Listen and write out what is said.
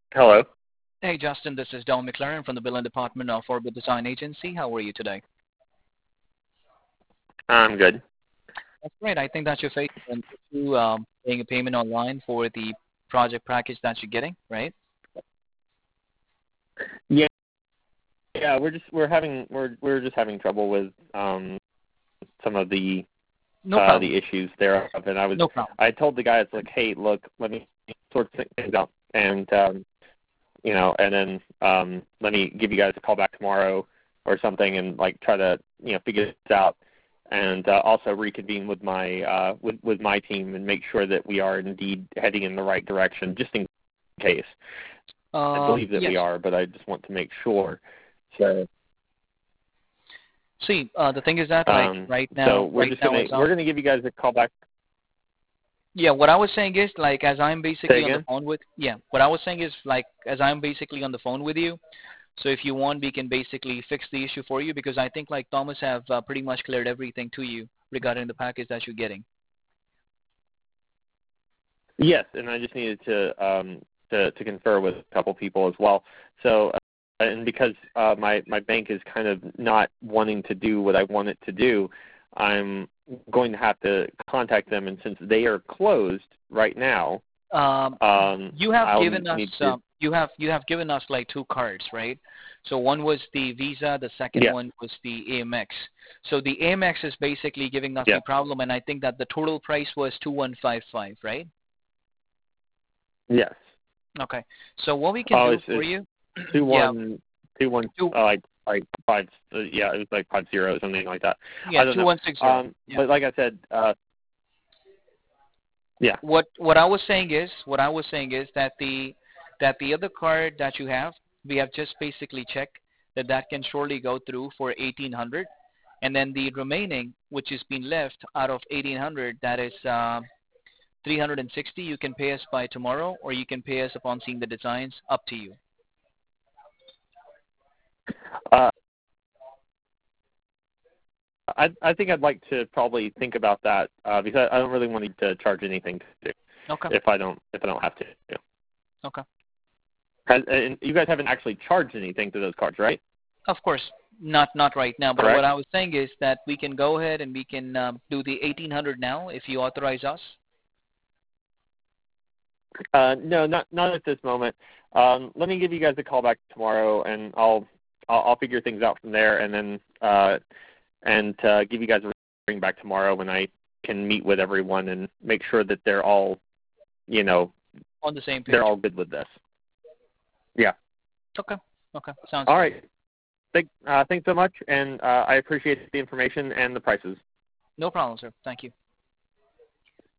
Hello. Hey, Justin, this is Don McLaren from the Billing Department of Orbit Design Agency. How are you today? I'm good. That's great. I think that you're facing an issue paying a payment online for the project package that you're getting, right? Yeah, yeah. We're just having trouble with some of No problem. the issues thereof, and No problem. I told the guy, it's like, hey, look, let me sort things out, and and then let me give you guys a call back tomorrow or something, and like try to figure this out, and also reconvene with my with my team and make sure that we are indeed heading in the right direction, just in case. I believe that Yes. we are, but I just want to make sure. So, See, the thing is that right so now, we're gonna give you guys a call back. yeah, what I was saying is as I'm Say basically on the again. phone with, what I was saying is as I'm basically on the phone with you. So if you want, we can basically fix the issue for you because I think Thomas have pretty much cleared everything to you regarding the package that you're getting. Yes, and I just needed to confer with a couple people as well. So, and because my bank is kind of not wanting to do what I want it to do, I'm going to have to contact them, and since they are closed right now, You have I'll given us need to. you have given us two cards, right? So one was the Visa, the second Yes. one was the Amex. So the Amex is basically giving us the Yes. problem, and I think that the total price was 2155, right? Yes. Okay. So what we can Oh, do for it's you, two yeah, one two one. two Like five. Yeah, it was like 50 or something like that. yeah I don't know. 2160. Yeah. But like I said, yeah. What I was saying is that the other card that you have, we have just basically checked that can surely go through for 1800, and then the remaining, which has been left out of 1800, that is 360. You can pay us by tomorrow, or you can pay us upon seeing the designs. Up to you. Uh, I think I'd like to probably think about that because I don't really want to charge anything to Okay. if I don't have to. Okay. And you guys haven't actually charged anything to those cards, right? Of course, not right now. But what Correct. I was saying is that we can go ahead and we can do the 1800 now if you authorize us. No, not at this moment. Let me give you guys a call back tomorrow, and I'll figure things out from there, and then give you guys a ring back tomorrow when I can meet with everyone and make sure that they're all, On the same page. they're all good with this. Yeah. Okay. Okay. Sounds All good. right. Thanks so much, and I appreciate the information and the prices. No problem, sir. Thank you.